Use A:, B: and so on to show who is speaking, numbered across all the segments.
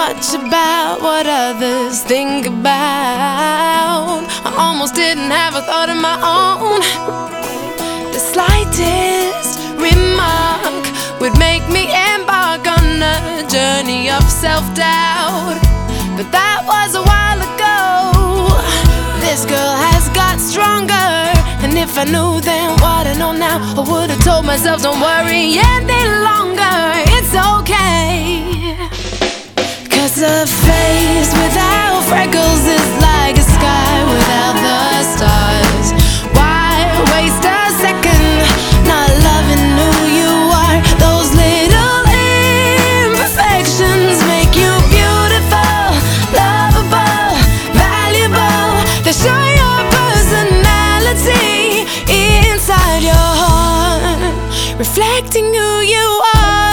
A: much about what others think about. I almost didn't have a thought of my own. The slightest remark would make me embark on a journey of self-doubt. But that was a while ago. This girl has got stronger, and if I knew then what I know now, I would have told myself don't worry any longer, it's okay. 'Cause a face without freckles is like a sky without the stars. Why waste a second not loving who you are? Those little imperfections make you beautiful, lovable, valuable. They show your personality inside your heart, reflecting who you are.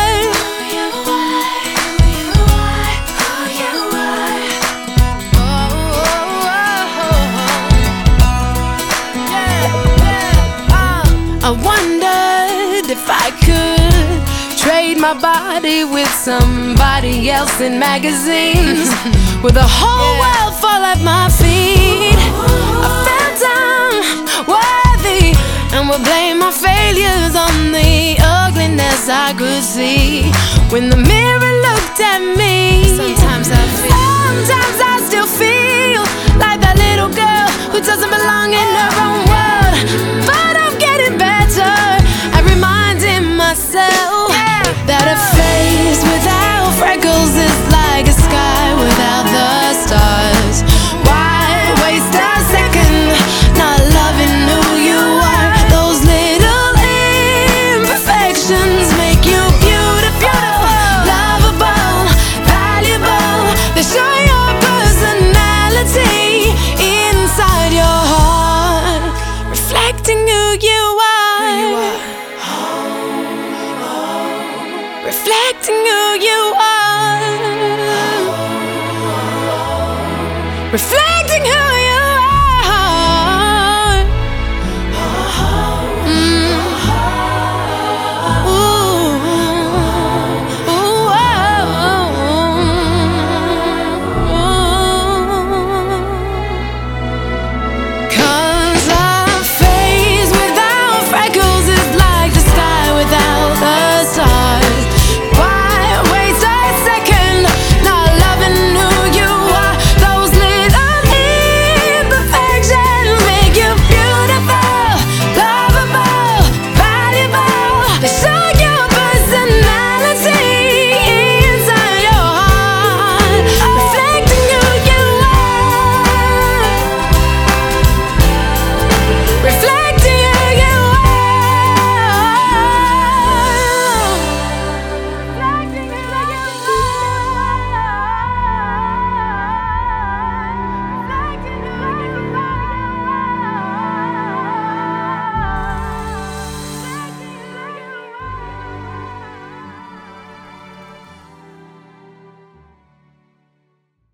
A: I wondered if I could trade my body with somebody else in magazines, with a whole world fall at my feet. I felt unworthy and would blame my failures on the ugliness I could see. When the mirror looked at me, sometimes I still feel like that little girl who doesn't belong in her own world. But I'm getting better at reminding myself that a face without freckles is like a sky without the stars. Why waste a second not loving who you are? Those little imperfections make you beautiful, lovable, valuable. They show your personality inside your heart, reflecting who you are, reflecting who you are.